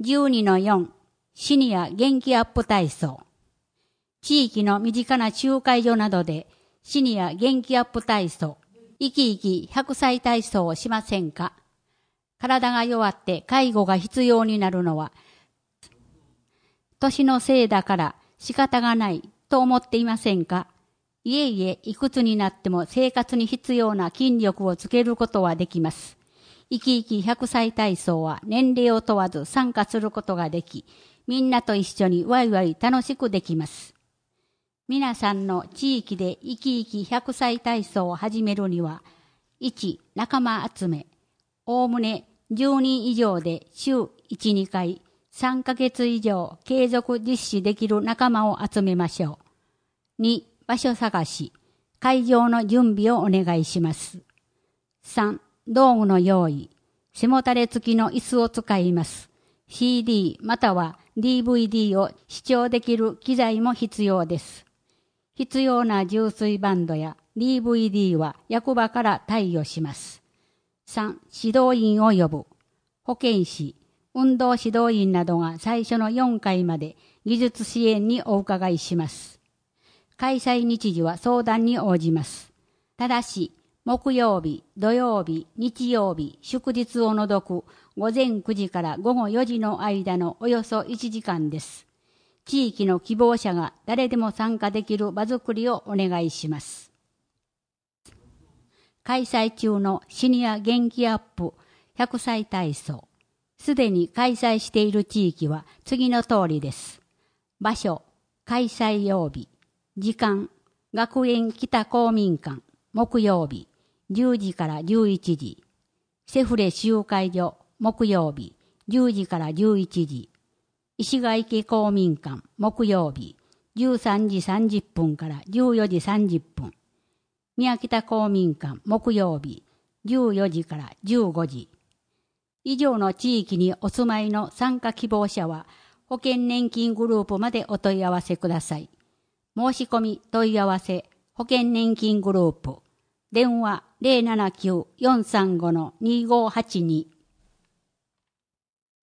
12-4 シニア元気アップ体操。地域の身近な集会所などでシニア元気アップ体操、生き生き100歳体操をしませんか？体が弱って介護が必要になるのは年のせいだから仕方がないと思っていませんか？いえいえ、いくつになっても生活に必要な筋力をつけることはできます。生き生き100歳体操は年齢を問わず参加することができ、みんなと一緒にワイワイ楽しくできます。皆さんの地域で生き生き100歳体操を始めるには、1、仲間集め、おおむね10人以上で週1、2回、3ヶ月以上継続実施できる仲間を集めましょう。2、場所探し、会場の準備をお願いします。3、道具の用意、背もたれ付きの椅子を使います。CD または DVD を視聴できる機材も必要です。必要な充水バンドや DVD は役場から貸与します。3、指導員を呼ぶ。保健師、運動指導員などが最初の4回まで技術支援にお伺いします。開催日時は相談に応じます。ただし、木曜日、土曜日、日曜日、祝日を除く午前9時から午後4時の間のおよそ1時間です。地域の希望者が誰でも参加できる場作りをお願いします。開催中のシニア元気アップ100歳体操。すでに開催している地域は次の通りです。場所、開催曜日、時間、学園北公民館、木曜日、10時から11時。セフレ集会所、木曜日、10時から11時。石ヶ池公民館、木曜日、13時30分から14時30分。宮北公民館、木曜日、14時から15時。以上の地域にお住まいの参加希望者は、保険年金グループまでお問い合わせください。申し込み問い合わせ、保険年金グループ。電話 079-435-2582